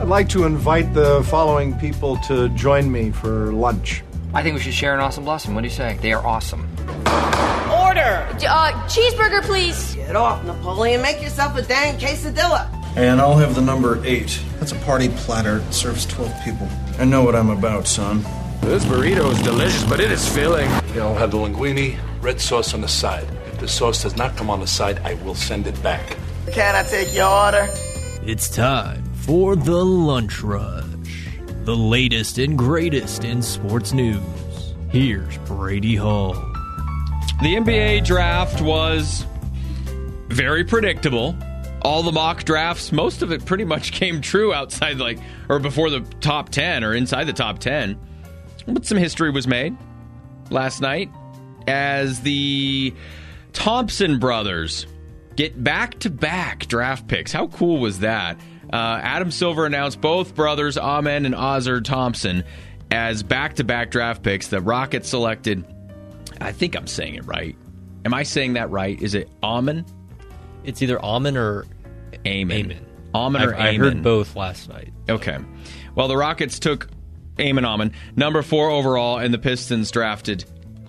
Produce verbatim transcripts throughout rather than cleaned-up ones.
I'd like to invite the following people to join me for lunch. I think we should share an awesome blossom. What do you say? They are awesome. Order! Uh, cheeseburger, please. Get off, Napoleon. Make yourself a dang quesadilla. And I'll have the number eight. That's a party platter. It serves twelve people. I know what I'm about, son. This burrito is delicious, but it is filling. I'll have the linguine, red sauce on the side. If the sauce does not come on the side, I will send it back. Can I take your order? It's time for the Lunch Rush. The latest and greatest in sports news. Here's Brady Hall. The N B A draft was very predictable. All the mock drafts, most of it pretty much came true outside, like, or before the top ten or inside the top ten. But some history was made last night as the Thompson brothers get back-to-back draft picks. How cool was that? Uh, Adam Silver announced both brothers, Amen and Ozar Thompson, as back-to-back draft picks. The Rockets selected, I think I'm saying it right. Am I saying that right? Is it Amen? It's either Amen or Amen. Amen. Amen or I, I Amen. heard both last night. Okay. Well, the Rockets took Amen Amen, number four overall, and the Pistons drafted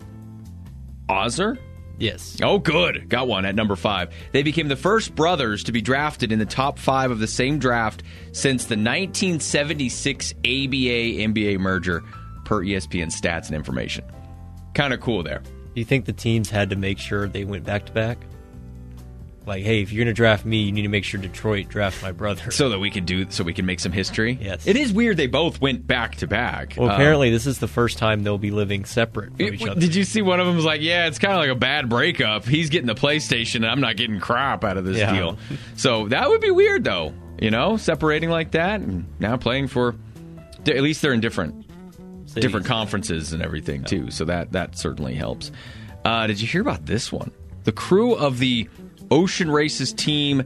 Ozar? Yes. Oh, good. Got one at number five. They became the first brothers to be drafted in the top five of the same draft since the nineteen seventy-six A B A N B A merger, per E S P N Stats and Information. Kind of cool there. Do you think the teams had to make sure they went back-to-back? Like, hey, if you're going to draft me, you need to make sure Detroit drafts my brother. So that we can do, so we can make some history? Yes. It is weird they both went back-to-back. Well, Um, apparently this is the first time they'll be living separate from It- each other. Did you see one of them was like, yeah, it's kind of like a bad breakup. He's getting the PlayStation, and I'm not getting crap out of this Yeah. deal. So that would be weird, though. You know, separating like that, and now playing for. At least they're in different, Cities. different conferences and everything too. So that that certainly helps. Uh, did you hear about this one? The crew of the Ocean Races team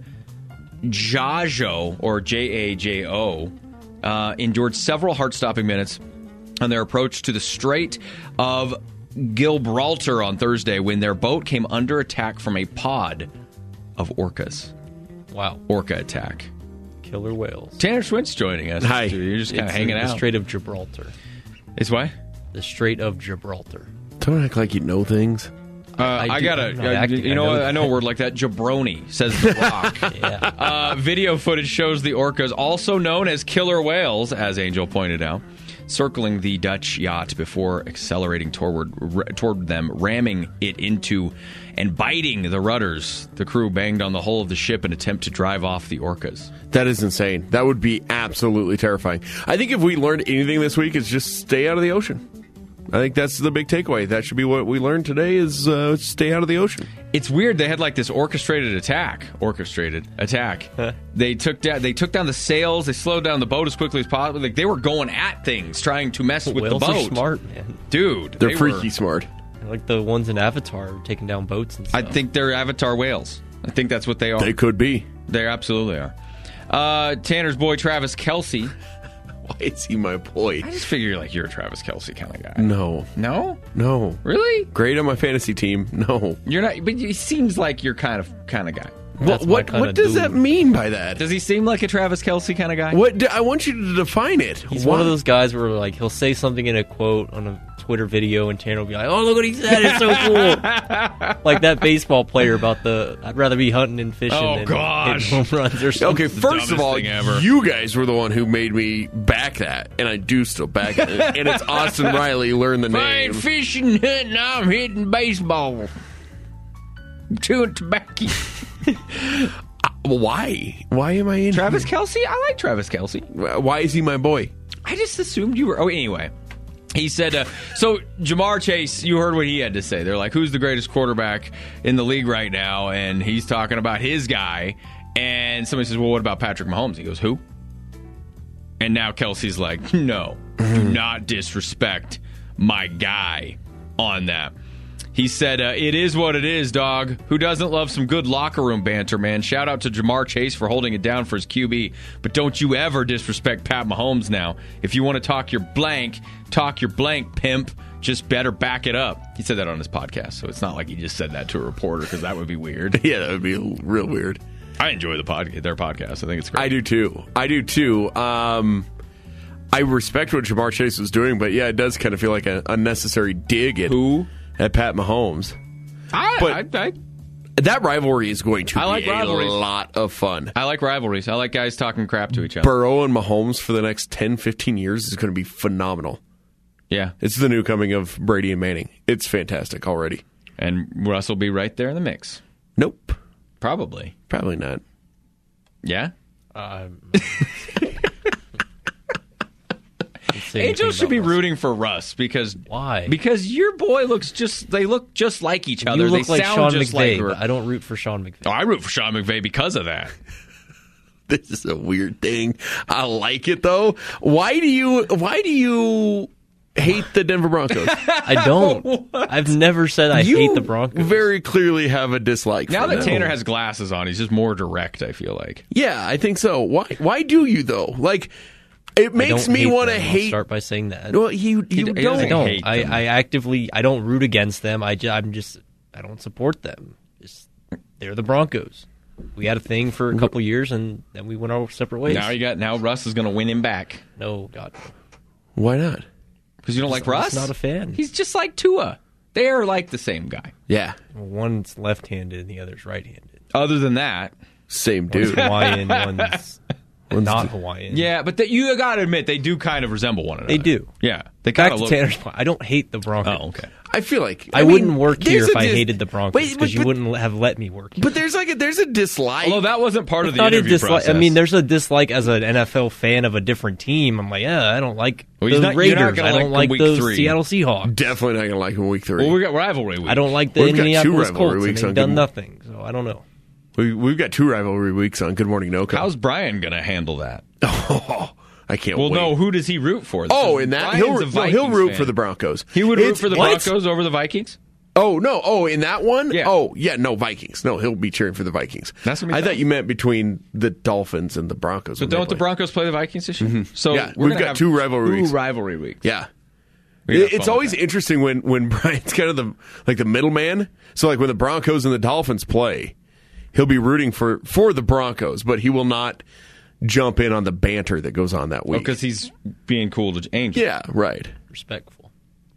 Jajo, or J A J O, uh, endured several heart-stopping minutes on their approach to the Strait of Gibraltar on Thursday when their boat came under attack from a pod of orcas. Wow. Orca attack. Killer whales. Tanner Swint's joining us. Hi. You're just kind of It's hanging the out. Strait of Gibraltar. It's what? The Strait of Gibraltar. Don't act like you know things. Uh, I I, do- got I'm not a, acting, you I know, know what? that. I know a word like that. Jabroni, says The Rock. Yeah. uh, video footage shows the orcas, also known as killer whales, as Angel pointed out, circling the Dutch yacht before accelerating toward r- toward them, ramming it into and biting the rudders. The crew banged on the hull of the ship in an attempt to drive off the orcas. That is insane. That would be absolutely terrifying. I think if we learned anything this week, it's just stay out of the ocean. I think that's the big takeaway. That should be what we learned today is uh, stay out of the ocean. It's weird. They had like this orchestrated attack. Orchestrated attack. They took down. They took down the sails. They slowed down the boat as quickly as possible. Like they were going at things, trying to mess with Whales the boat. are smart, man. Dude. They're they freaky were- smart. Like the ones in Avatar taking down boats and I stuff. think they're Avatar whales. I think that's what they are. They could be. They absolutely are. Uh, Tanner's boy Travis Kelce. Why is he my boy? I just figure like you're a Travis Kelce kind of guy. No. No? No. Really? Great on my fantasy team. No. You're not. But it seems like you're kind of kind of guy. What my what, kinda what does dude. that mean by that? Does he seem like a Travis Kelce kind of guy? What do- I want you to define it. He's Why? one of those guys where like he'll say something in a quote on a Twitter video, and Tanner will be like, "Oh, look what he said! It's so cool!" Like that baseball player about the "I'd rather be hunting and fishing Oh, than gosh. hitting home runs" or something. Okay, first of dumbest all, thing ever. you guys were the one who made me back that, and I do still back it. And it's Austin Riley. Learn the If I ain't name. fishing, hunting, I'm hitting baseball. Chewing tobacco. Why? Why am I in? Travis Kelce? I like Travis Kelce. Why is he my boy? I just assumed you were. Oh, anyway. He said, uh, so Jamar Chase, you heard what he had to say. They're like, who's the greatest quarterback in the league right now? And he's talking about his guy. And somebody says, well, what about Patrick Mahomes? He goes, who? And now Kelsey's like, no, do not disrespect my guy on that. He said, uh, it is what it is, dog. Who doesn't love some good locker room banter, man? Shout out to Jamar Chase for holding it down for his Q B. But don't you ever disrespect Pat Mahomes now. If you want to talk your blank, talk your blank, pimp. Just better back it up. He said that on his podcast, so it's not like he just said that to a reporter, because that would be weird. Yeah, that would be real weird. I enjoy the podcast, their podcast. I think it's great. I do too. I do too. Um, I respect what Jamar Chase was doing, but yeah, it does kind of feel like an unnecessary dig at Who? at Pat Mahomes. I, But- I, I, That rivalry is going to I like be a rivalries. lot of fun. I like rivalries. I like guys talking crap to each other. Burrow and Mahomes for the next ten, fifteen years is going to be phenomenal. Yeah. It's the new coming of Brady and Manning. It's fantastic already. And Russ will be right there in the mix. Nope. Probably. Probably not. Yeah? Um, Angels should be rooting for Russ because why? Because your boy looks just they look just like each other. You look they like sound Sean just McVay, like but I don't root for Sean McVay. Oh, I root for Sean McVay because of that. This is a weird thing. I like it though. Why do you why do you hate the Denver Broncos? I don't. I've never said I you hate the Broncos. Very clearly have a dislike Now for that them. Tanner has glasses on, he's just more direct, I feel like. Yeah, I think so. Why why do you though? Like it makes I don't me hate want to them. I'll hate start by saying that. Well, you you he don't. I don't. hate I, them. I actively. I don't root against them. I ju- I'm just. I don't support them. Just, they're the Broncos. We had a thing for a couple years, and then we went our separate ways. Now you got now Russ is going to win him back no, God, no. Why not? because you don't like I'm Russ. just not a fan. He's just like Tua. They are like the same guy. Yeah. One's left-handed and the other's right-handed. Other than that, Same One's dude. Hawaiian, one's not Hawaiian. yeah, but the, you got to admit they do kind of resemble one another. They do. Yeah, they Back kind of to look. Tanner's point. I don't hate the Broncos. Oh, okay. I feel like I, mean, wouldn't work here there's if a I dis- hated the Broncos But- because you but- wouldn't have let me work here. But there's like a, there's a dislike. Although that wasn't part of It's the not a interview dislike. process. I mean, there's a dislike as an N F L fan of a different team. I'm like, yeah, I don't like Well, he's the not- you're not Raiders. gonna I don't like like them the week three. Seattle Seahawks. Definitely not gonna like him week three. well, we got rivalry week. I don't like the We've got two Indianapolis rivalry Colts, and weeks they've on done Good- nothing. So I don't know. we, we've got two rivalry weeks on Good Morning No. How's Brian going to handle that? Oh, I can't Well, wait. no. Who does he root for? Oh, in that Brian's he'll, a no, Vikings he'll root fan. for the Broncos. He would root It's- for the what? Broncos over the Vikings. Oh no! Oh, in that one? Yeah. Oh yeah. No Vikings. No, he'll be cheering for the Vikings. That's what he I does. thought you meant between the Dolphins and the Broncos. So when they don't the play. Broncos play the Vikings this year? So Yeah, we're we've gonna got have two rivalry two weeks. rivalry weeks. Yeah. We can have It's fun always with that. interesting when, when Brian's kind of the like the middleman. So like when the Broncos and the Dolphins play, he'll be rooting for for the Broncos, but he will not jump in on the banter that goes on that week. because he's being cool to Angel. yeah, right. Respectful.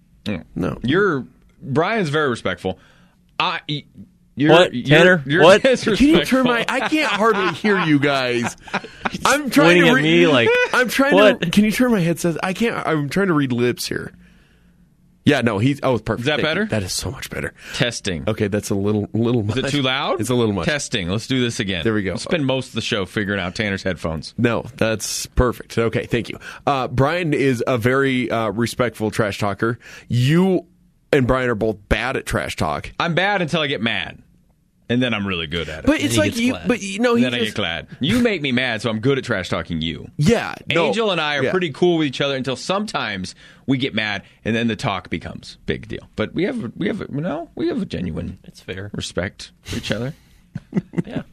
No, You're Brian's very respectful. I. You're, What, you're- Tanner? You're What? disrespectful. Can you turn my? I can't hardly hear you guys. I'm trying Pointing to at read. me like, I'm trying what? to. Can you turn my headset? I can't. I'm trying to read lips here. Yeah, no, he's. Oh, it's perfect. Is that Thank you. better? That is so much better. Testing. Okay, that's a little little. Is it too loud? It's a little much. Testing. Let's do this again. There we go. We'll spend most of the show figuring out Tanner's headphones. No, that's perfect. Okay, thank you. Uh, Brian is a very uh, respectful trash talker. You and Brian are both bad at trash talk. I'm bad until I get mad, and then I'm really good at it. But it's he like gets you. glad. But you know, he then I just, get glad. You make me mad, so I'm good at trash talking you. yeah. no, Angel and I are yeah. pretty cool with each other until sometimes we get mad, and then the talk becomes big deal. But we have we have no we have a genuine It's fair. respect for each other. Yeah.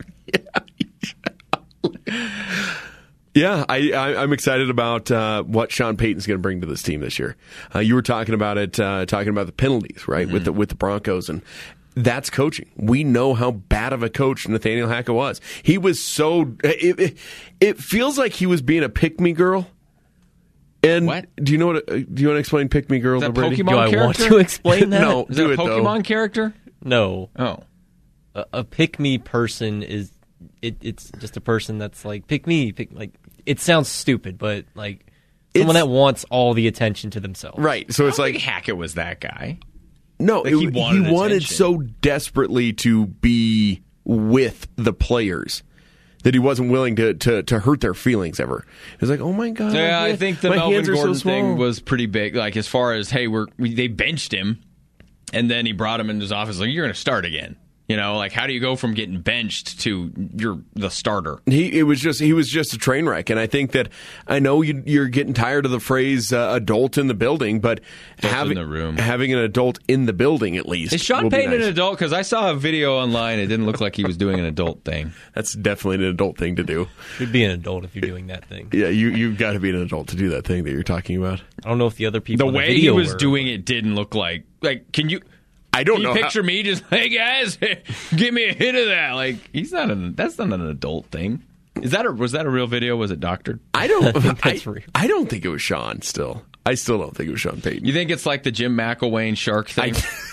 Yeah, I, I, I'm excited about uh, what Sean Payton's going to bring to this team this year. Uh, you were talking about it, uh, talking about the penalties, right, with the with the Broncos, and that's coaching. We know how bad of a coach Nathaniel Hackett was. He was so. It, it, it feels like he was being a pick me girl. And What? do you know what? Do you want to explain pick me girl? Is that Brady? Pokemon Do I character? want to explain that? No. Is Do that a it, though. Pokemon character? No. Oh, A, a pick me person is it, it's just a person that's like pick me, pick like it sounds stupid, but like someone It's- that wants all the attention to themselves. Right. So it's I don't like think Hackett was that guy. no, Like, it- he wanted he wanted attention. so desperately to be with the players that he wasn't willing to, to, to hurt their feelings ever. He was like, oh my God. Yeah, my I hand- think the my Melvin hands are so Gordon thing small. was pretty big. Like as far as hey, we're we, they benched him, and then he brought him into his office. Like you're going to start again. You know, like how do you go from getting benched to you're the starter? He it was just he was just a train wreck, and I think that I know you, you're getting tired of the phrase uh, "adult in the building," but Adult having in the room. having an adult in the building at least Is Sean will be Payton nice. an adult? Because I saw a video online. It didn't look like he was doing an adult thing. That's definitely an adult thing to do. You'd be an adult if you're doing that thing. Yeah, you you've got to be an adult to do that thing that you're talking about. I don't know if the other people The in way the he video was were, doing it didn't look like like. Can you? I don't Can you know. picture how, me just, hey guys, give me a hit of that. Like he's not an that's not an adult thing. Is that a, was that a real video? Was it doctored? I don't. That's I, real. I don't think it was Sean. Still, I still don't think it was Sean Payton. You think it's like the Jim McElwain shark thing?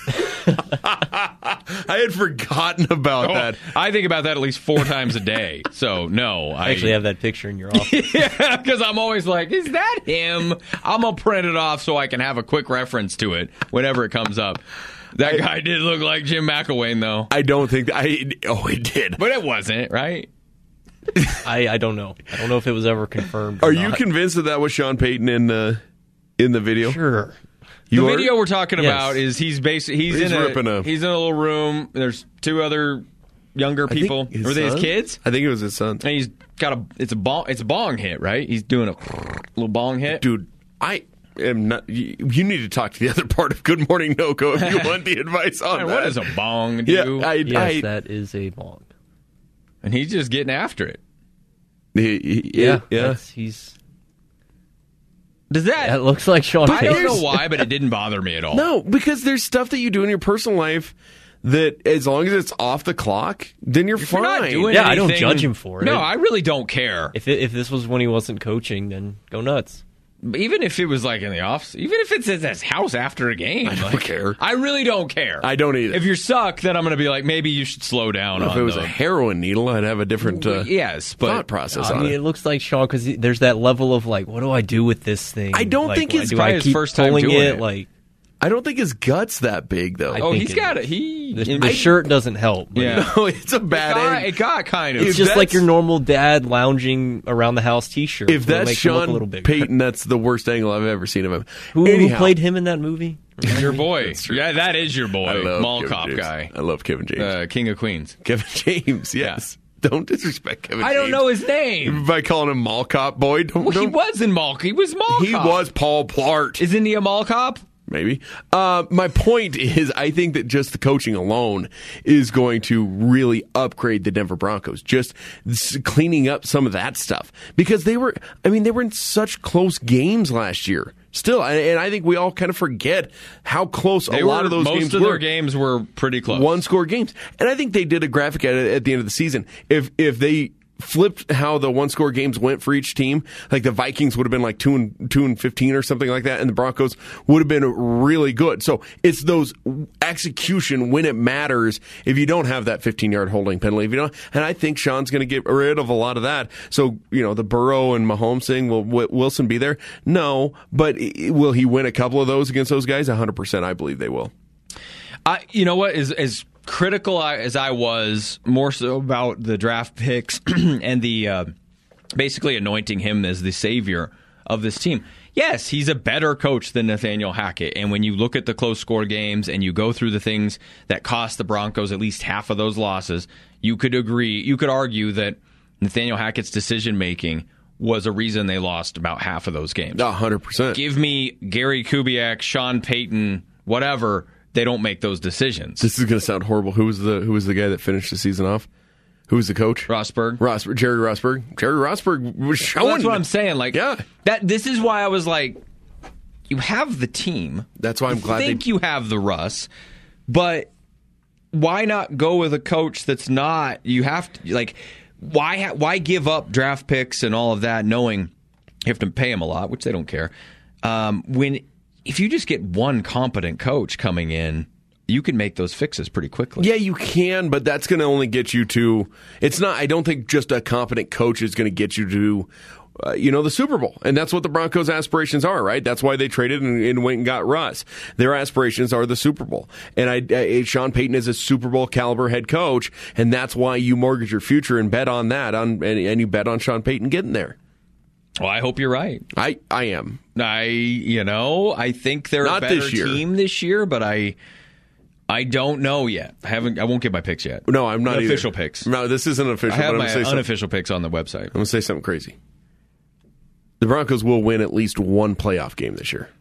I, I had forgotten about Oh, that. I think about that at least four times a day. So no, I I actually have that picture in your office. yeah, because I'm always like, is that him? I'm gonna print it off so I can have a quick reference to it whenever it comes up. That guy did look like Jim McElwain, though. I don't think that. I oh, it did. But it wasn't, right? I, I don't know. I don't know if it was ever confirmed. Or Are you not. convinced that that was Sean Payton in the in the video? Sure. You the are? video we're talking Yes. about is he's basically he's, He's in a, ripping a- he's in a little room. There's two other younger I think people. his Were they his son? kids? I think it was his son. And he's got a it's a bong it's a bong hit, right? He's doing a little bong hit. Dude, I am not. You, you need to talk to the other part of Good Morning NoCo if you want the advice on Man, that. what does a bong do? Yeah, I, Yes, I, that is a bong. And he's just getting after it. he- he- Yeah, yeah. That's, he's. Does that? That looks like Sean I Payton. don't know why, but it didn't bother me at all. No, because there's stuff that you do in your personal life that, as long as it's off the clock, then you're If fine. you're not doing Yeah, I don't anything- judge him for it. No, I really don't care. If it, if this was when he wasn't coaching, then go nuts. Even if it was like in the office, even if it's at his house after a game, I don't like, care. I really don't care. I don't either. If you suck, then I'm going to be like, maybe you should slow down. if on it was the, a heroin needle, I'd have a different uh, yes, but thought process I on mean, it. it looks like Sean because there's that level of like, what do I do with this thing? I don't Like, think it's do probably I his keep first time pulling doing it? it. Like, I don't think his gut's that big, though. I oh, think he's it got is. it. He the, in- the I- shirt doesn't help. but Yeah, No, it's a it bad got, end. it got kind of. It's If just like that's- your normal dad lounging around the house T-shirt. If where it that's makes him look a Sean little bigger. Payton, that's the worst angle I've ever seen of him. Who, who Anyhow, played him in that movie? your boy. That's true. Yeah, that is your boy. I love Mall Kevin cop James. guy, I love Kevin James. uh, King of Queens. Kevin James, yes. Don't disrespect Kevin I don't James. know his name. By calling him Mall Cop Boy. Don't, Well, he don't- was in Mall. He was Mall He Cop. was Paul Blart. Isn't he a Mall Cop? Maybe. Uh, my point is, I think that just the coaching alone is going to really upgrade the Denver Broncos. Just s- cleaning up some of that stuff. Because they were, I mean, they were in such close games last year. Still, and, and I think we all kind of forget how close They a lot were- of those most games of were. their games were pretty close. One score games. And I think they did a graphic at it at the end of the season. If if they flipped how the one score games went for each team, like the Vikings would have been like two and two and fifteen or something like that, and the Broncos would have been really good. So it's those execution when it matters. If you don't have that fifteen yard holding penalty, if you don't, and I think Sean's going to get rid of a lot of that. So you know the Burrow and Mahomes thing, will Wi- Wilson be there? No, but i- will he win a couple of those against those guys? A hundred percent, I believe they will. I, you know what? As, as critical I- as I was, more so about the draft picks and the uh, basically anointing him as the savior of this team. Yes, he's a better coach than Nathaniel Hackett. And when you look at the close score games and you go through the things that cost the Broncos at least half of those losses, you could agree, you could argue that Nathaniel Hackett's decision making was a reason they lost about half of those games. A hundred percent. Give me Gary Kubiak, Sean Payton, whatever. They don't make those decisions. This is going to sound horrible. Who was the Who was the guy that finished the season off? Who was the coach? Rosberg. Rosberg, Jerry Rosberg. Jerry Rosberg was showing. Well, that's what I'm saying. Like, Yeah. that. This is why I was like, you have the team. That's why I'm You glad they- think you have the Russ, but why not go with a coach that's not? You have to like, why? Ha- why give up draft picks and all of that, knowing you have to pay them a lot, which they don't care. Um, when if you just get one competent coach coming in, you can make those fixes pretty quickly. Yeah, you can, but that's going to only get you to. It's not. I don't think just a competent coach is going to get you to. Uh, you know, the Super Bowl. And that's what the Broncos' aspirations are, right? That's why they traded and, and went and got Russ. Their aspirations are the Super Bowl. And I, I, Sean Payton is a Super Bowl caliber head coach, and that's why you mortgage your future and bet on that, on, and, and you bet on Sean Payton getting there. Well, I hope you're right. I, I am. I, you know, I think they're Not a better this year. team this year, but I, I don't know yet. I haven't. I won't give my picks yet. No, I'm not The either. official picks. No, this isn't official. I have but I'm my gonna say something- unofficial picks on the website. I'm going to say something crazy. The Broncos will win at least one playoff game this year.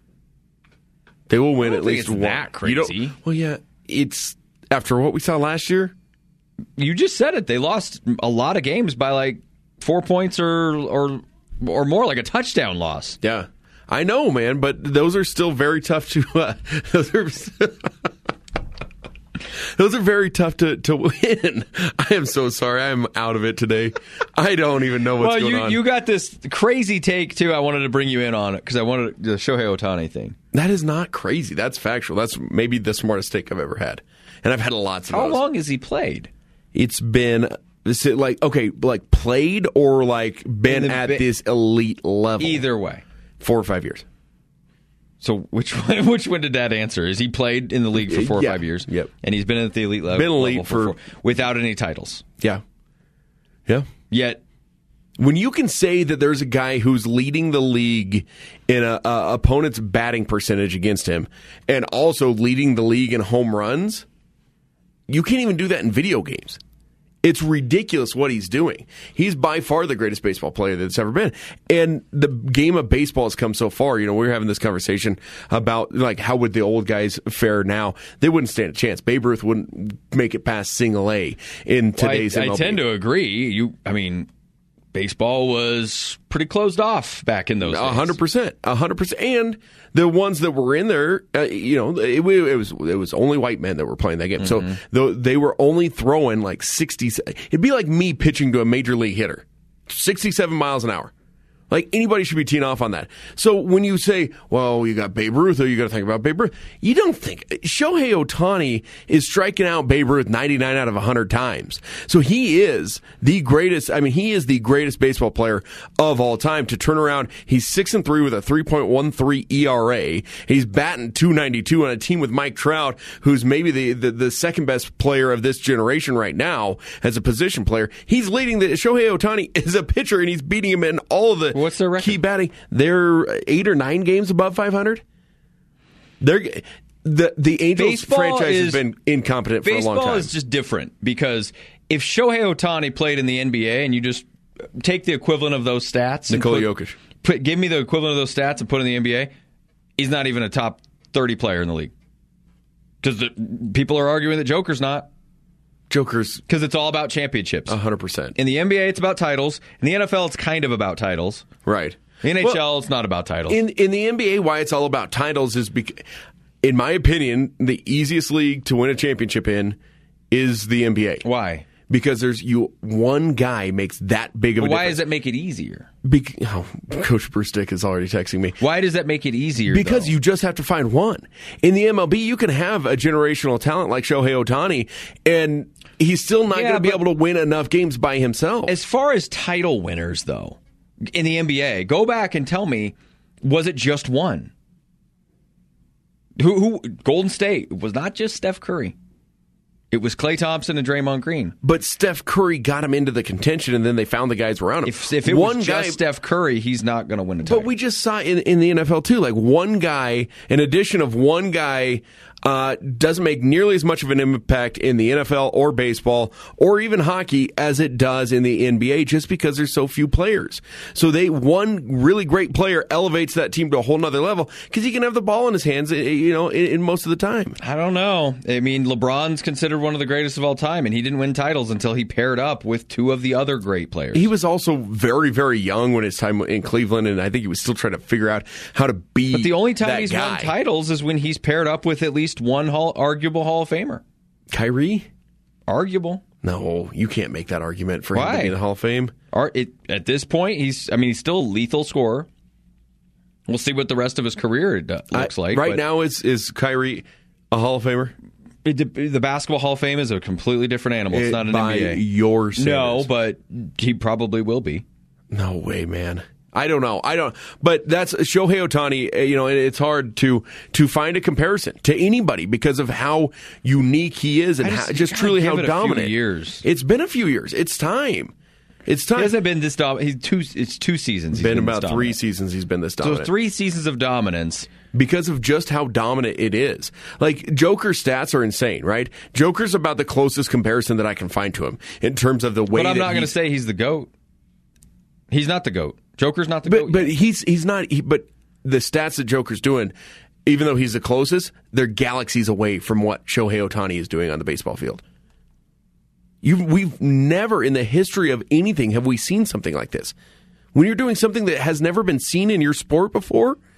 They will win I don't at think least it's one. that You don't- crazy. well, yeah, it's after what we saw last year. You just said it. They lost a lot of games by like four points or or or more, like a touchdown loss. Yeah, I know, man, but those are still very tough to. Uh, those are. Those are very tough to, to win. I am so sorry. I'm out of it today. I don't even know what's well, going you, on. you got this crazy take, too. I wanted to bring you in on it because I wanted the Shohei Ohtani thing. That is not crazy. That's factual. That's maybe the smartest take I've ever had. And I've had lots of How those. long has he played? It's been, is it like, okay, like played or like been the at bi- this elite level? Either way. Four or five years. So which one, which one did that answer? Is he played in the league for four or Yeah. five years? Yep. And he's been at the elite level, Been elite level for- four, without any titles. Yeah. Yeah. Yet, When you can say that there's a guy who's leading the league in a, a opponent's batting percentage against him and also leading the league in home runs, you can't even do that in video games. It's ridiculous what he's doing. He's by far the greatest baseball player that's ever been. And the game of baseball has come so far. You know, we were having this conversation about, like, how would the old guys fare now? They wouldn't stand a chance. Babe Ruth wouldn't make it past single A in today's I, M L B. I tend to agree. You, I mean, baseball was pretty closed off back in those days. A hundred percent, a hundred percent, and the ones that were in there, uh, you know, it, it was it was only white men that were playing that game. Mm-hmm. So the, they were only throwing like sixty. It'd be like me pitching to a major league hitter, sixty-seven miles an hour. Like, anybody should be teeing off on that. So when you say, well, you got Babe Ruth, or you got to think about Babe Ruth, you don't think. Shohei Ohtani is striking out Babe Ruth ninety-nine out of one hundred times. So he is the greatest, I mean, he is the greatest baseball player of all time. To turn around, he's six and three with a three point one three E R A. He's batting two ninety-two on a team with Mike Trout, who's maybe the, the, the second best player of this generation right now as a position player. He's leading the, Shohei Ohtani is a pitcher, and he's beating him in all of the What's their record? key batting. They're eight or nine games above five hundred. They're the the Angels Baseball franchise is- has been incompetent for a long Baseball time. is just different because if Shohei Ohtani played in the N B A and you just take the equivalent of those stats, and Nikola put- Jokic. put, give me the equivalent of those stats and put in the N B A, he's not even a top thirty player in the league. Because people are arguing that Joker's not. Joker's Because it's all about championships. a hundred percent In the N B A, it's about titles. In the N F L, it's kind of about titles. right. The N H L, Well, it's not about titles. In in the N B A, why it's all about titles is because, in my opinion, the easiest league to win a championship in is the N B A. Why? Because there's you one guy makes that big of a But why difference. does it make it easier? Bec- oh, Coach Bruce Dick is already texting me. Why does that make it easier? Because though? you just have to find one. In the M L B, you can have a generational talent like Shohei Ohtani, and he's still not Yeah, going to be but- able to win enough games by himself. As far as title winners, though, in the N B A, go back and tell me, was it just one? Who, who Golden State was not just Steph Curry. It was Klay Thompson and Draymond Green. But Steph Curry got him into the contention, and then they found the guys around him. If, if it one was guy, just Steph Curry, he's not going to win a title. But we just saw in, in the N F L too, like one guy, an addition of one guy uh, doesn't make nearly as much of an impact in the N F L or baseball or even hockey as it does in the N B A, just because there's so few players. So they one really great player elevates that team to a whole nother level because he can have the ball in his hands, you know, in, in most of the time. I don't know. I mean, LeBron's considered one of the greatest of all time, and he didn't win titles until he paired up with two of the other great players. He was also very, very young when his time in Cleveland, and I think he was still trying to figure out how to be. But the only time that he's guy. won titles is when he's paired up with at least one hall, arguable Hall of Famer. Kyrie? Arguable. No, you can't make that argument for him Why? to be in the Hall of Fame. Are, it, at this point, he's I mean, he's still a lethal scorer. We'll see what the rest of his career do- looks I- like. Right but now, is is Kyrie a Hall of Famer? it, the Basketball Hall of Fame is a completely different animal. It's It- not an by N B A. your standards. No, but he probably will be. No way, man. I don't know. I don't. But that's Shohei Ohtani. uh, You know, and it's hard to to find a comparison to anybody because of how unique he is and I just- how, you just gotta truly give how it a few dominant. years. It's been a few years. It's time. It's time. He hasn't been this dominant. He's two. It's two seasons. He's been, been about this three dominant. seasons he's been this So dominant. three seasons of dominance. Because of just how dominant it is. Like, Joker's stats are insane, right? Joker's about the closest comparison that I can find to him in terms of the way But I'm that not going to he's- say he's the GOAT. He's not the GOAT. Joker's not the But, GOAT. but yet. he's he's not. He, but the stats that Joker's doing, even though he's the closest, they're galaxies away from what Shohei Ohtani is doing on the baseball field. You, we've never in the history of anything have we seen something like this. When you're doing something that has never been seen in your sport before,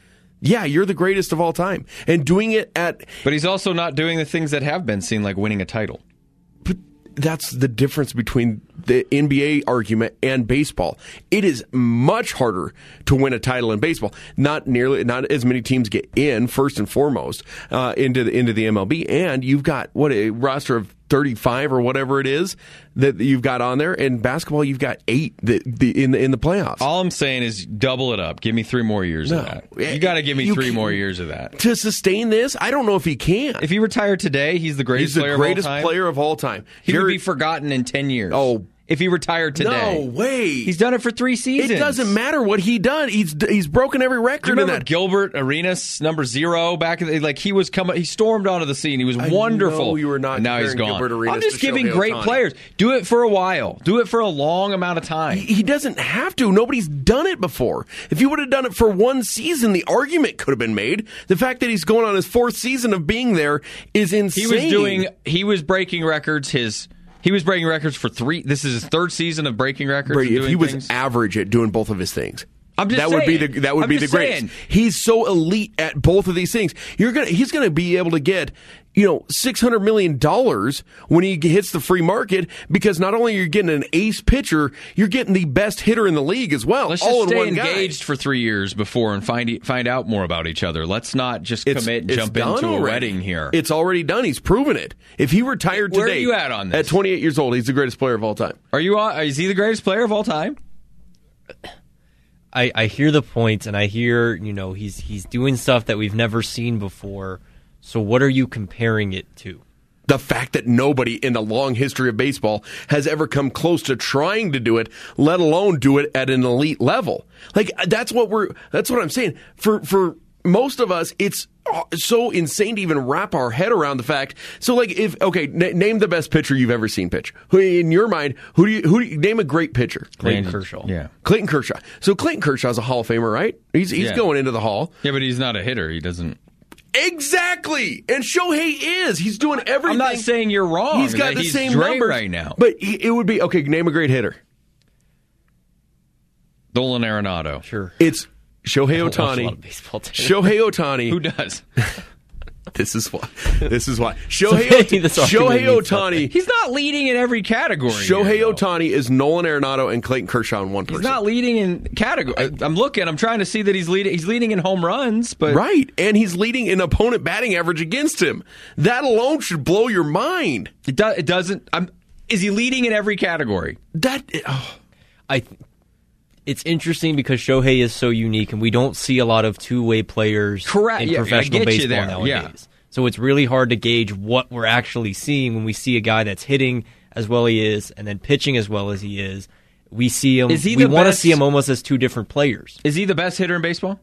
Yeah, you're the greatest of all time. And doing it at... But he's also not doing the things that have been seen, like winning a title. But that's the difference between the N B A argument and baseball. It is much harder to win a title in baseball. Not nearly, not as many teams get in, first and foremost, uh, into the into the M L B. And you've got, what, a roster of thirty-five or whatever it is that you've got on there. In basketball, you've got eight the, the, in the in the playoffs. All I'm saying is double it up. Give me three more years No. of that. You got to give me You three can- more years of that. To sustain this, I don't know if he can. If he retired today, he's the greatest He's the player greatest of all time. player of all time. He would Jerry- be forgotten in ten years. Oh. If he retired today. No way. He's done it for three seasons. It doesn't matter what he done. He's he's broken every Do you record in remember that. Gilbert Arenas, number zero, back in the, like he was coming, he stormed onto the scene. He was I wonderful. know you were not And now he's comparing gone. Gilbert Arenas I'm just to giving Shohei great Ohtani. players. Do it for a while. Do it for a long amount of time. He doesn't have to. Nobody's done it before. If he would have done it for one season, the argument could have been made. The fact that he's going on his fourth season of being there is insane. He was doing. He was breaking records. His. He was breaking records for three. This is his third season of breaking records. Brady, and if doing he was things. average at doing both of his things. I'm just that would be saying. the that would I'm be the just greatest. saying. He's so elite at both of these things. You're gonna he's gonna be able to get, you know, six hundred million dollars when he hits the free market, because not only are you getting an ace pitcher, you're getting the best hitter in the league as well. Let's all just in stay one engaged for three years before and find e- find out more about each other. Let's not just It's- commit and it's jump done into a already. wedding here. It's already done. He's proven it. If he retired Where are today, you at on this? At twenty-eight years old, he's the greatest player of all time. Are you? On, is he the greatest player of all time? I, I hear the point, and I hear, you know, he's he's doing stuff that we've never seen before. So what are you comparing it to? The fact that nobody in the long history of baseball has ever come close to trying to do it, let alone do it at an elite level. Like, that's what we're, that's what I'm saying. For, for most of us, it's so insane to even wrap our head around the fact. So, like, if, okay, n- name the best pitcher you've ever seen pitch. Who, in your mind, who do you, who do you, name a great pitcher? Clayton Kershaw. Yeah. Clayton Kershaw. So Clayton Kershaw's a Hall of Famer, right? He's, he's Yeah. going into the Hall. Yeah, but he's not a hitter. He doesn't. Exactly, and Shohei is. He's doing everything. I'm not saying you're wrong. He's got That the he's same great numbers right now. But he, it would be okay. Name a great hitter. Nolan Arenado. Sure. It's Shohei I watch a lot Ohtani. of baseball, too. Shohei Ohtani. Who does? This is why. This is why. Shohei, maybe this argument Shohei means Ohtani. He's not leading in every category. Shohei here, though. Ohtani is Nolan Arenado and Clayton Kershaw in one person. He's not leading in category. I'm looking. I'm trying to see that he's leading. He's leading in home runs, but Right, and he's leading in opponent batting average against him. That alone should blow your mind. it, do, it doesn't. I'm, is he leading in every category? That oh. I. Th- it's interesting because Shohei is so unique, and we don't see a lot of two-way players Correct. in Yeah, I professional get you baseball there. nowadays. Yeah. So it's really hard to gauge what we're actually seeing when we see a guy that's hitting as well he is, and then pitching as well as he is. We see him. Is he we the want to best- see him almost as two different players. Is he the best hitter in baseball?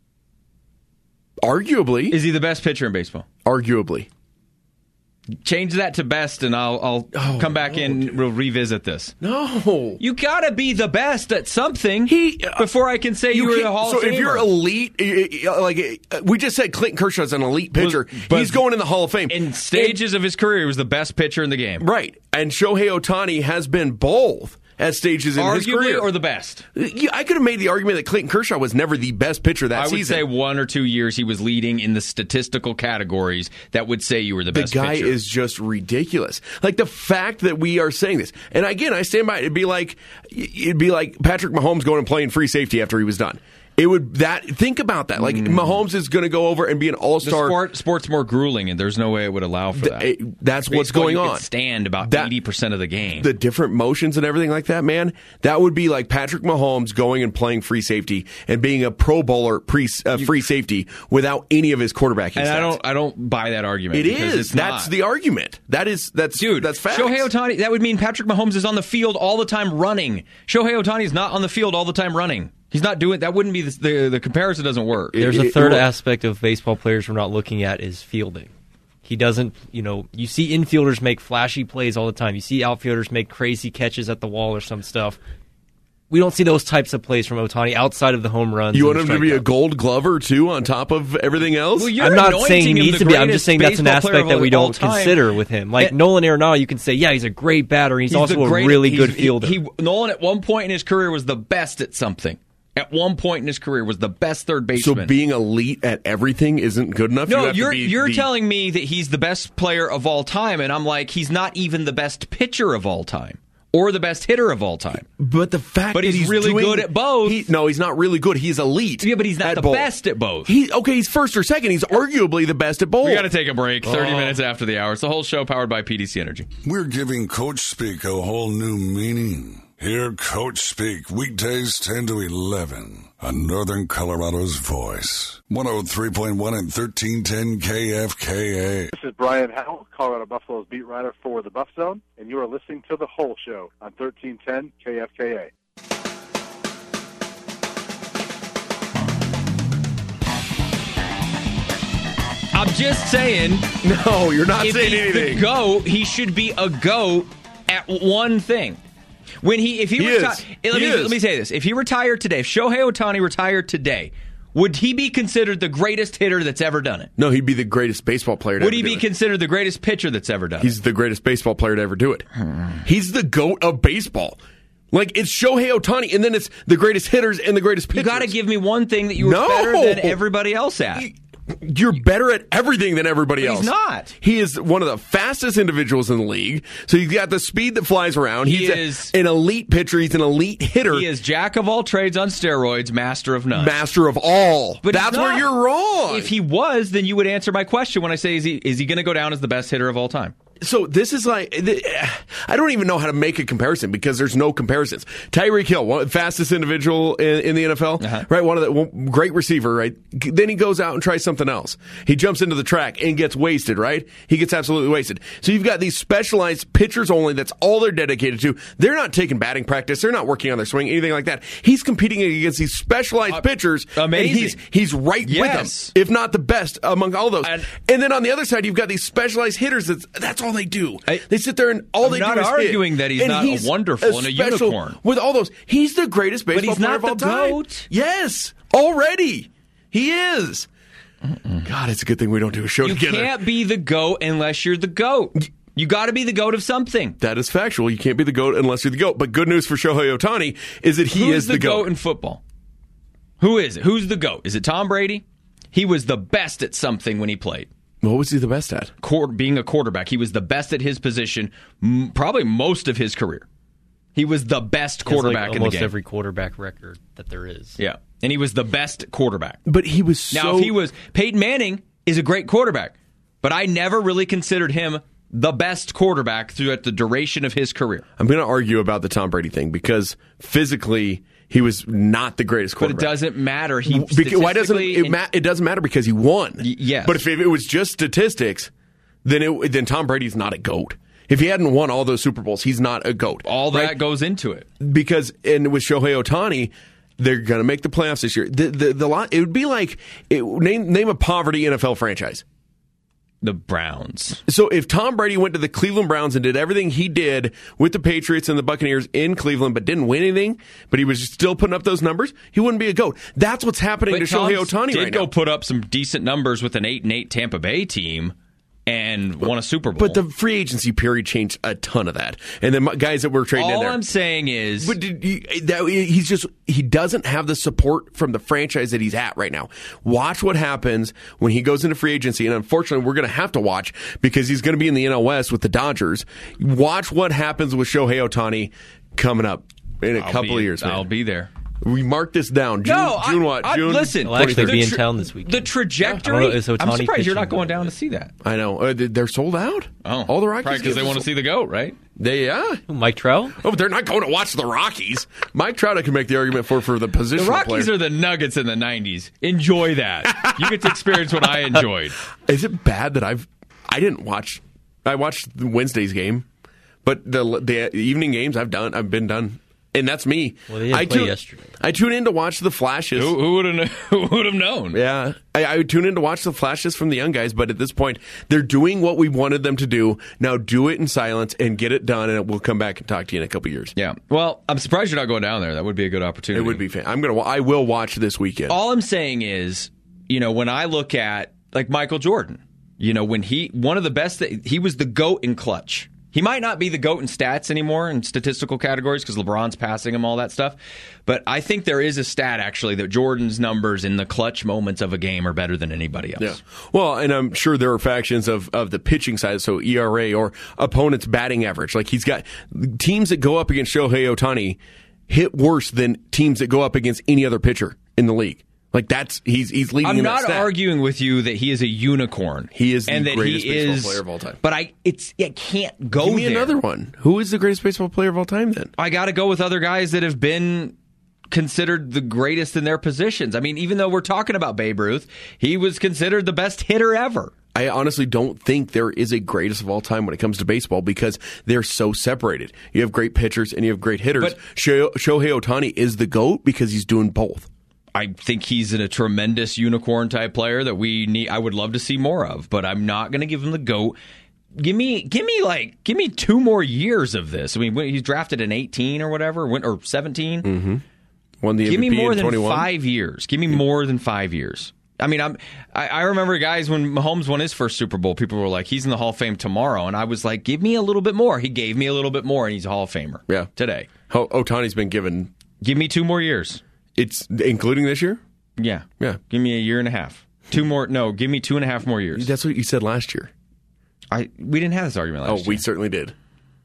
Arguably, Is he the best pitcher in baseball? arguably. Change that to best, and I'll I'll Oh, come back no, in. dude. We'll revisit this. No, You gotta be the best at something He- uh, before I can say you, were can't- the Hall so of Famer. if you're elite, uh, uh, like uh, we just said, Clayton Kershaw's an elite pitcher. but- He's going in the Hall of Fame. in stages of his career, he was the best pitcher in the game. Right. And Shohei Ohtani has been both at stages in his Arguably career. or the best? Yeah, I could have made the argument that Clayton Kershaw was never the best pitcher that I would season. say one or two years he was leading in the statistical categories that would say you were the the best guy pitcher. is just ridiculous. Like the fact that we are saying this, and again, I stand by it. It'd be like it'd be like Patrick Mahomes going and playing free safety after he was done. It would that think about that. Like Mahomes is going to go over and be an all the star. sport, sport's more grueling, and there's no way it would allow for that. Th- That's what's Baseball, going you on. could stand about That- eighty percent of the game. The different motions and everything like that, man, that would be like Patrick Mahomes going and playing free safety and being a Pro Bowler pre, uh, free safety without any of his quarterbacking and stats. I don't, I don't buy that argument. It because is. It's That's not. the argument. That is. That's Dude, That's facts. Shohei Ohtani, that would mean Patrick Mahomes is on the field all the time running. Shohei Ohtani is not on the field all the time running. He's not doing that. Wouldn't be the the, the comparison doesn't work. There's a it- third it- aspect of baseball players we're not looking at is fielding. He doesn't, you know, you see infielders make flashy plays all the time. You see outfielders make crazy catches at the wall or some stuff. We don't see those types of plays from Ohtani outside of the home runs. You and want the him to be a strikeouts. Gold Glover too, on top of everything else? Well, you're I'm not anointing saying he him needs the to be. I'm greatest just saying that's an baseball player aspect that of we all don't time. consider with him. Like And- Nolan Arenado, you can say, yeah, he's a great batter, and he's, He's also the a great- really he's- good he- fielder. He, Nolan at one point in his career was the best at something. At one point in his career, was the best third baseman. So being elite at everything isn't good enough? No, you have you're to be you're the, telling me that he's the best player of all time, and I'm like, he's not even the best pitcher of all time. Or the best hitter of all time. But the fact but that he's, he's really doing, good at both. He, no, he's not really good. He's elite. Yeah, but he's not at the both. best at both. He okay, he's first or second. He's arguably the best at both. We got to take a break. thirty Oh. minutes after the hour. It's the whole show powered by P D C Energy. We're giving Coach Speak a whole new meaning. Hear Coach Speak weekdays ten to eleven on Northern Colorado's Voice. one oh three point one and thirteen ten K F K A. This is Brian Howell, Colorado Buffalo's beat writer for the Buff Zone, and you are listening to The Whole Show on thirteen ten K F K A. I'm just saying. No, you're not if saying he's anything. The GOAT, he should be a GOAT at one thing. When he, if he, He reti- is. Let, He me, is. let me say this: if he retired today, if Shohei Ohtani retired today, would he be considered the greatest hitter that's ever done it? No, he'd be the greatest baseball player to Would ever he do be it. considered the greatest pitcher that's ever done He's it? the greatest baseball player to ever do it. He's the GOAT of baseball. Like, it's Shohei Ohtani, and then it's the greatest hitters and the greatest pitchers. You got to give me one thing that you were No. better than everybody else at. You're better at everything than everybody But else. he's not. He is one of the fastest individuals in the league. So he's got the speed that flies around. He he's a- is- an elite pitcher. He's an elite hitter. He is jack of all trades on steroids, master of none. Master of all. But he's that's where not. you're wrong. If he was, then you would answer my question when I say, is he is he going to go down as the best hitter of all time? So this is like, I don't even know how to make a comparison because there's no comparisons. Tyreek Hill, one, fastest individual in, in the N F L, Uh-huh. right? One of the one, great receiver, right? Then he goes out and tries something else. He jumps into the track and gets wasted, right? He gets absolutely wasted. So you've got these specialized pitchers only. That's all they're dedicated to. They're not taking batting practice. They're not working on their swing, anything like that. He's competing against these specialized Uh, pitchers. amazing. And he's he's right Yes. with them, if not the best among all those. And- And then on the other side, you've got these specialized hitters. That's that's all they do. I- they sit there and all I'm they not do is arguing hit. that he's And not a wonderful and a special- unicorn. With all those, he's the greatest baseball he's player not of all the time. GOAT. Yes, already he is. God, it's a good thing we don't do a show You together. can't be the GOAT unless you're the GOAT. You got to be the GOAT of something. That is factual. You can't be the GOAT unless you're the GOAT. But good news for Shohei Ohtani is that he Who's is the, the GOAT. GOAT in football? Who is it? Who's the GOAT? Is it Tom Brady? He was the best at something when he played. What was he the best at? Quarter, being a quarterback. He was the best at his position m- probably most of his career. He was the best He has, like, quarterback in the almost game. every quarterback record that there is. Yeah. And he was the best quarterback. But he was so... Now, if he was... Peyton Manning is a great quarterback, but I never really considered him the best quarterback throughout the duration of his career. I'm going to argue about the Tom Brady thing because physically he was not the greatest But quarterback. it doesn't matter. He Because, why doesn't statistically it, and- ma- it doesn't matter because he won. Y- yes. But if, if it was just statistics, then it, then Tom Brady's not a GOAT. If he hadn't won all those Super Bowls, he's not a GOAT. all that right? goes into it. Because and with Shohei Ohtani, they're going to make the playoffs this year. The the, the lot, it would be like it, name name a poverty N F L franchise. The Browns. So if Tom Brady went to the Cleveland Browns and did everything he did with the Patriots and the Buccaneers in Cleveland, but didn't win anything, but he was still putting up those numbers, he wouldn't be a GOAT. That's what's happening But to Shohei Tom's Ohtani did right go now. put up some decent numbers with an eight and eight Tampa Bay team and won a Super Bowl. But the free agency period changed a ton of that, and then guys that were trading in all there. I'm saying is, But did you, that, he's just he doesn't have the support from the franchise that he's at right now. Watch what happens when he goes into free agency, and unfortunately, we're going to have to watch because he's going to be in the N L West with the Dodgers. Watch what happens with Shohei Ohtani coming up in a I'll couple be- of years. Man. I'll be there. We mark this down. June, No, June I, what? I, June. listen. Well, actually, the be in tra- town this weekend. The trajectory. I don't know, is I'm Ohtani surprised you're not pitching? going down to see that. I know uh, they're sold out. Oh, all the Rockies probably because they games want are to see the GOAT, right? They yeah. Mike Trout? Oh, but they're not going to watch the Rockies. Mike Trout, I can make the argument for for the position. The Rockies player. are the Nuggets in the nineties. Enjoy that. You get to experience what I enjoyed. Is it bad that I've I didn't watch? I watched the Wednesday's game, but the the evening games I've done. I've been done, and that's me. Well, they didn't I play tune, yesterday. I tune in to watch the flashes. Who, who would have who would have known? Yeah, I, I would tune in to watch the flashes from the young guys, but at this point, they're doing what we wanted them to do. Now do it in silence and get it done, and we'll come back and talk to you in a couple years. Yeah. Well, I'm surprised you're not going down there. That would be a good opportunity. It would be. Fan- I'm gonna. I will watch this weekend. All I'm saying is, you know, when I look at like Michael Jordan, you know, when he one of the best that he was the GOAT in clutch. He might not be the GOAT in stats anymore in statistical categories because LeBron's passing him all that stuff. But I think there is a stat, actually, that Jordan's numbers in the clutch moments of a game are better than anybody else. Yeah. Well, and I'm sure there are factions of, of the pitching side, so E R A or opponent's batting average. Like he's got teams that go up against Shohei Ohtani hit worse than teams that go up against any other pitcher in the league. Like that's he's he's leading. I'm in not that stat. arguing with you that he is a unicorn. He is the and that greatest he baseball is, player of all time. But I, it's it can't go Give me there. another one. Who is the greatest baseball player of all time? Then I got to go with other guys that have been considered the greatest in their positions. I mean, even though we're talking about Babe Ruth, he was considered the best hitter ever. I honestly don't think there is a greatest of all time when it comes to baseball because they're so separated. You have great pitchers and you have great hitters. But Shohei Ohtani is the GOAT because he's doing both. I think he's a tremendous unicorn type player that we need. I would love to see more of, but I'm not going to give him the GOAT. Give me, give me like, give me two more years of this. I mean, he's drafted in eighteen or whatever, or seventeen. Mm-hmm. Won the give M V P me more in than twenty-one. five years. Give me more than five years. I mean, I'm. I, I remember guys when Mahomes won his first Super Bowl. People were like, "He's in the Hall of Fame tomorrow," and I was like, "Give me a little bit more." He gave me a little bit more, and he's a Hall of Famer. Yeah, today. O- Ohtani's been given. Give me two more years. It's including this year. Yeah, yeah. Give me a year and a half. Two more. No, give me two and a half more years. That's what you said last year. I we didn't have this argument last oh, year. Oh, we certainly did.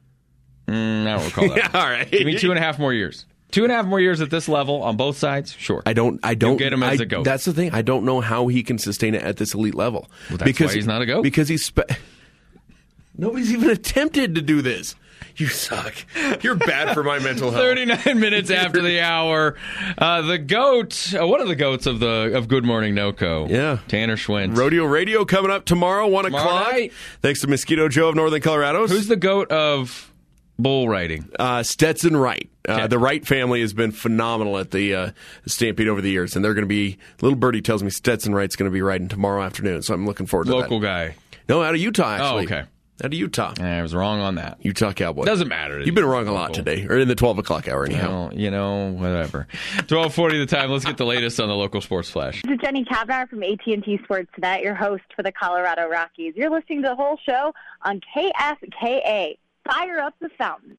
Mm, I don't recall that. Yeah, all right. Give me two and a half more years. Two and a half more years at this level on both sides, sure. I don't. I don't You'll get him as I, a GOAT. That's the thing. I don't know how he can sustain it at this elite level. Well, that's because why he's not a GOAT. Because he's. Spe- Nobody's even attempted to do this. You suck. You're bad for my mental health. thirty-nine minutes after the hour, uh, the GOAT, uh, one of the GOATs of the of Good Morning NoCo. Yeah. Tanner Schwint. Rodeo Radio coming up tomorrow, one Tomorrow o'clock. night. Thanks to Mosquito Joe of Northern Colorado. Who's the GOAT of bull riding? Uh, Stetson Wright. Uh, Okay. The Wright family has been phenomenal at the uh, Stampede over the years, and they're going to be. Little Birdie tells me Stetson Wright's going to be riding tomorrow afternoon, so I'm looking forward to Local that. guy. No, out of Utah, actually. Oh, okay. Out of Utah. I was wrong on that. Utah Cowboys. Doesn't matter. You've been wrong a lot today, or in the twelve o'clock hour, anyhow. Well, you know, whatever. twelve forty the time. Let's get the latest on the local sports flash. This is Jenny Kavnar from A T and T Sportsnet, your host for the Colorado Rockies. You're listening to the whole show on K S K A. Fire up the fountain.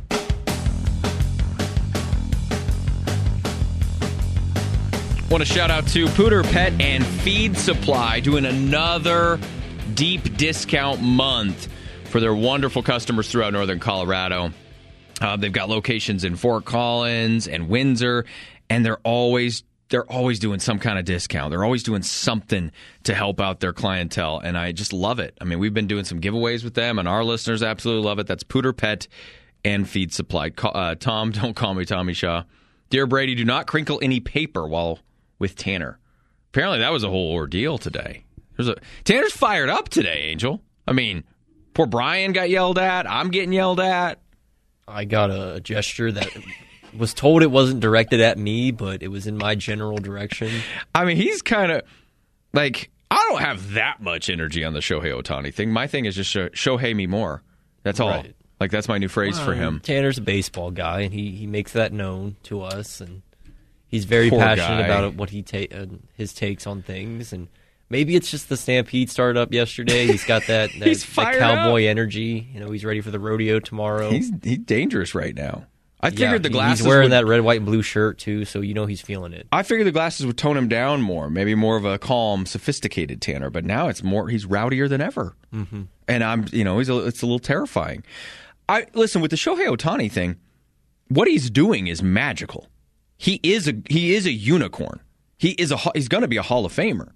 Want to shout out to Pooter Pet and Feed Supply doing another deep discount month for their wonderful customers throughout northern Colorado. Uh, they've got locations in Fort Collins and Windsor, and they're always they're always doing some kind of discount. They're always doing something to help out their clientele, and I just love it. I mean, we've been doing some giveaways with them, and our listeners absolutely love it. That's Pooter Pet and Feed Supply. Uh, Tom, don't call me Tommy Shaw. Dear Brady, do not crinkle any paper while with Tanner. Apparently, that was a whole ordeal today. There's a Tanner's fired up today, Angel. I mean, poor Brian got yelled at. I'm getting yelled at. I got a gesture that was told it wasn't directed at me, but it was in my general direction. I mean, he's kind of like, I don't have that much energy on the Shohei Ohtani thing. My thing is just show, Shohei me more. That's all. Right. Like, that's my new phrase Well, for him. Tanner's a baseball guy, and he, he makes that known to us, and he's very Poor passionate guy. about what he ta- uh, his takes on things, and maybe it's just the Stampede started up yesterday. He's got that, that, He's that fired cowboy up. energy. You know, he's ready for the rodeo tomorrow. He's he's dangerous right now. I Yeah, figured the he- glasses He's wearing would, that red, white, and blue shirt too, so you know he's feeling it. I figured the glasses would tone him down more, maybe more of a calm, sophisticated Tanner. But now it's more, he's rowdier than ever, Mm-hmm. and I'm, you know, he's a, it's a little terrifying. I listen with the Shohei Ohtani thing. What he's doing is magical. He is a he is a unicorn. He is a he's going to be a Hall of Famer.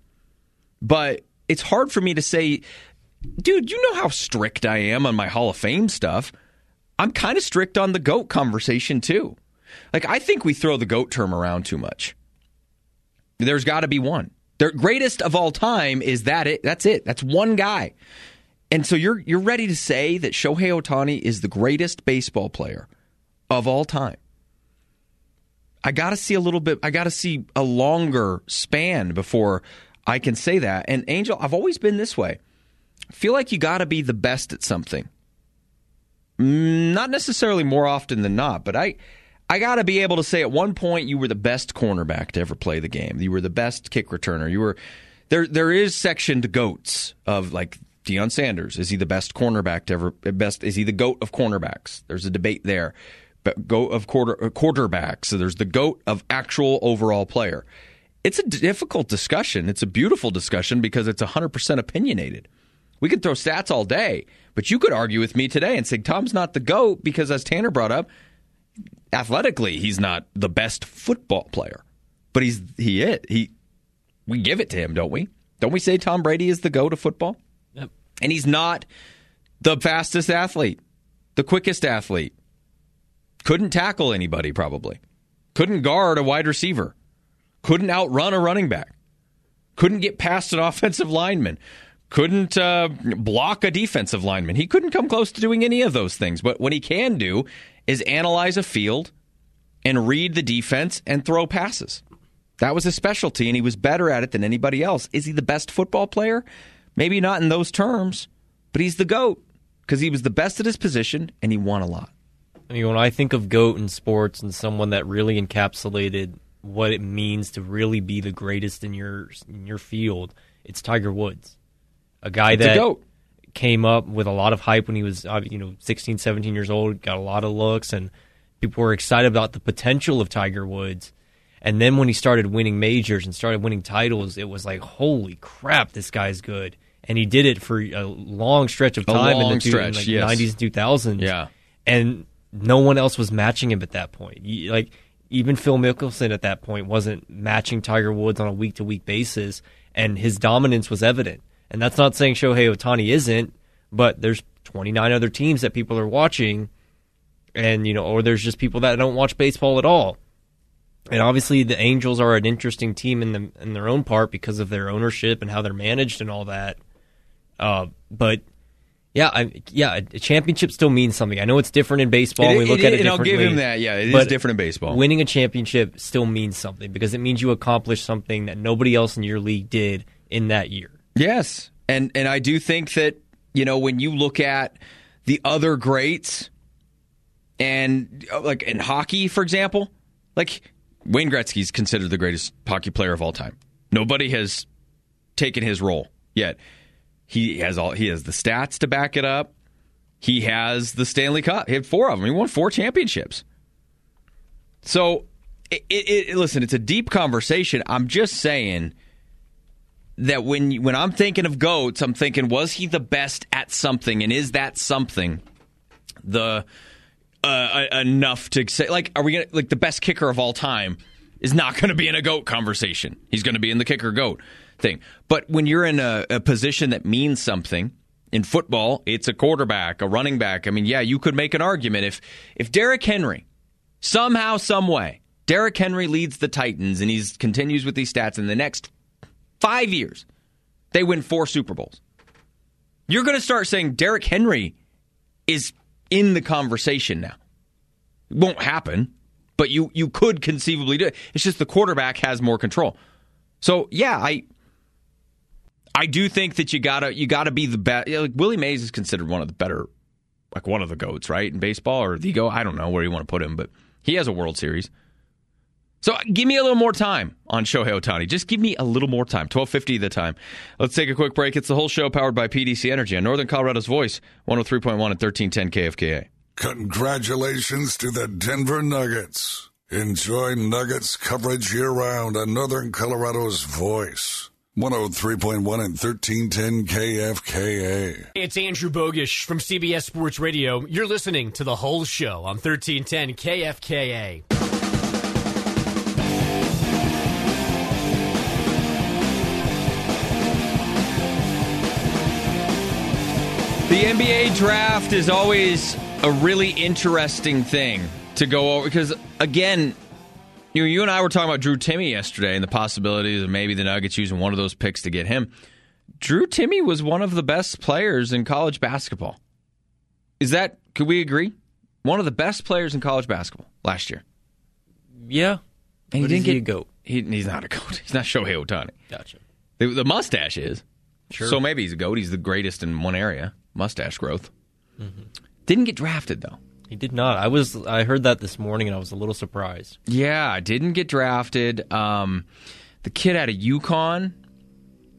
But it's hard for me to say, dude, you know how strict I am on my Hall of Fame stuff. I'm kind of strict on the GOAT conversation too. Like, I think we throw the GOAT term around too much. There's got to be one. The greatest of all time is that it. That's it. That's one guy. And so you're you're ready to say that Shohei Ohtani is the greatest baseball player of all time. I got to see a little bit, I got to see a longer span before I can say that. And Angel, I've always been this way. I feel like you got to be the best at something. Not necessarily more often than not, but I I got to be able to say at one point you were the best cornerback to ever play the game. You were the best kick returner. You were there there is sectioned GOATs of like Deion Sanders, is he the best cornerback to ever? Best is he the GOAT of cornerbacks? There's a debate there. But GOAT of quarter quarterbacks. So there's the GOAT of actual overall player. It's a difficult discussion. It's a beautiful discussion because it's one hundred percent opinionated. We could throw stats all day, but you could argue with me today and say Tom's not the GOAT because, as Tanner brought up, athletically he's not the best football player, but he's he is he. We give it to him, don't we? Don't we say Tom Brady is the GOAT of football? Yep. And he's not the fastest athlete, the quickest athlete. Couldn't tackle anybody probably. Couldn't guard a wide receiver. Couldn't outrun a running back. Couldn't get past an offensive lineman. Couldn't uh, block a defensive lineman. He couldn't come close to doing any of those things. But what he can do is analyze a field and read the defense and throw passes. That was his specialty, and he was better at it than anybody else. Is he the best football player? Maybe not in those terms, but he's the GOAT because he was the best at his position, and he won a lot. I mean, when I think of GOAT in sports and someone that really encapsulated what it means to really be the greatest in your in your field, it's Tiger Woods. A guy it's that a GOAT. Came up with a lot of hype when he was you know sixteen, seventeen years old, got a lot of looks, and people were excited about the potential of Tiger Woods. And then when he started winning majors and started winning titles, it was like, holy crap, this guy's good. And he did it for a long stretch of time a long in the two, stretch, in like yes. nineties and two thousands. Yeah. And no one else was matching him at that point. You- Like even Phil Mickelson at that point wasn't matching Tiger Woods on a week-to-week basis, and his dominance was evident. And that's not saying Shohei Ohtani isn't, but there's twenty-nine other teams that people are watching, and you know, or there's just people that don't watch baseball at all. And obviously, the Angels are an interesting team in the in their own part because of their ownership and how they're managed and all that. Uh, but yeah, I, yeah, a championship still means something. I know it's different in baseball. It, we look it, at it and differently. I'll give him that. Yeah, it but is different in baseball. Winning a championship still means something because it means you accomplished something that nobody else in your league did in that year. Yes, and and I do think that, you know, when you look at the other greats, and like in hockey, for example, like Wayne Gretzky's considered the greatest hockey player of all time. Nobody has taken his role yet. He has all. He has the stats to back it up. He has the Stanley Cup. He had four of them. He won four championships. So, it, it, it, listen, it's a deep conversation. I'm just saying that when when I'm thinking of GOATs, I'm thinking, was he the best at something, and is that something the uh, enough to say? Like, are we gonna, like the best kicker of all time is not going to be in a GOAT conversation? He's going to be in the kicker GOAT thing. But when you're in a, a position that means something, in football, it's a quarterback, a running back. I mean, yeah, you could make an argument if if Derrick Henry, somehow, some way, Derrick Henry leads the Titans and he continues with these stats in the next five years, they win four Super Bowls. You're going to start saying Derrick Henry is in the conversation now. It won't happen, but you you could conceivably do it. It's just the quarterback has more control. So, yeah, I I do think that you gotta you gotta be the best. You know, like Willie Mays is considered one of the better, like one of the GOATs, right, in baseball, or the GOAT. I don't know where you want to put him, but he has a World Series. So give me a little more time on Shohei Ohtani. Just give me a little more time. twelve fifty the time. Let's take a quick break. It's the whole show powered by P D C Energy on Northern Colorado's Voice, one oh three point one and thirteen ten K F K A. Congratulations to the Denver Nuggets. Enjoy Nuggets coverage year-round on Northern Colorado's Voice, one oh three point one and thirteen ten K F K A. It's Andrew Bogish from C B S Sports Radio. You're listening to The Whole Show on thirteen ten K F K A. The N B A draft is always a really interesting thing to go over because, again, you know, you and I were talking about Drew Timme yesterday and the possibilities of maybe the Nuggets using one of those picks to get him. Drew Timme was one of the best players in college basketball. Is that, could we agree? One of the best players in college basketball last year. Yeah. And he But didn't is he get a GOAT? He, he's not a GOAT. He's not Shohei Ohtani. Gotcha. The, the mustache is. Sure. So maybe he's a GOAT. He's the greatest in one area. Mustache growth. Mm-hmm. Didn't get drafted, though. He did not. I was. I heard that this morning, and I was a little surprised. Yeah, didn't get drafted. Um, the kid out of UConn,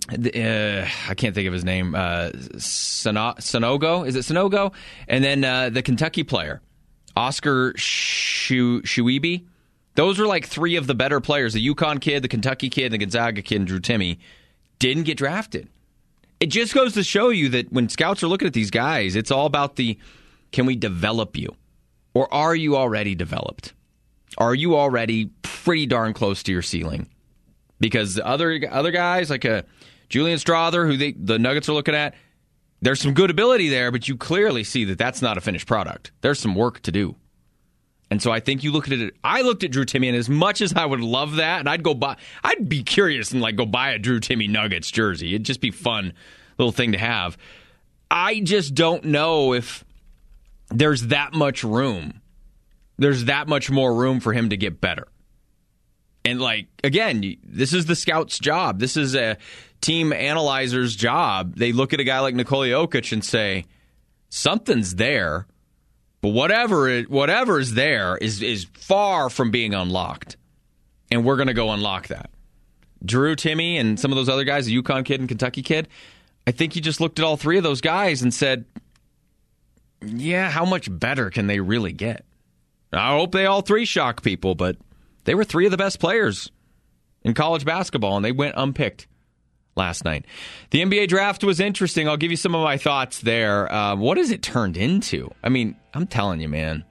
Uh, I can't think of his name. Uh, Sono- Sonogo? Is it Sonogo? And then uh, the Kentucky player, Oscar Shu- Shuibi. Those were like three of the better players. The UConn kid, the Kentucky kid, the Gonzaga kid, and Drew Timme didn't get drafted. It just goes to show you that when scouts are looking at these guys, it's all about the, can we develop you? Or are you already developed? Are you already pretty darn close to your ceiling? Because the other other guys, like a Julian Strother, who they, the Nuggets are looking at, there's some good ability there, but you clearly see that that's not a finished product. There's some work to do. And so I think you look at it. I looked at Drew Timme, and as much as I would love that, and I'd go buy, I'd be curious and like go buy a Drew Timme Nuggets jersey. It'd just be fun little thing to have. I just don't know if there's that much room. There's that much more room for him to get better. And, like, again, this is the scout's job. This is a team analyzer's job. They look at a guy like Nikola Jokic and say, something's there, but whatever it, whatever is there is, is far from being unlocked. And we're going to go unlock that. Drew Timme and some of those other guys, the UConn kid and Kentucky kid, I think you just looked at all three of those guys and said, yeah, how much better can they really get? I hope they all three shock people, but they were three of the best players in college basketball, and they went unpicked last night. The N B A draft was interesting. I'll give you some of my thoughts there. Uh, what has it turned into? I mean, I'm telling you, man.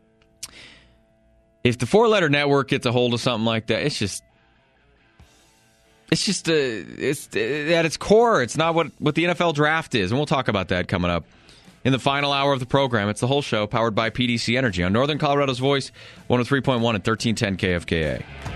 If the four-letter network gets a hold of something like that, it's just, it's just, uh, it's uh, at its core, it's not what, what the N F L draft is, and we'll talk about that coming up in the final hour of the program. It's the whole show, powered by P D C Energy on Northern Colorado's Voice, one oh three point one and thirteen ten K F K A.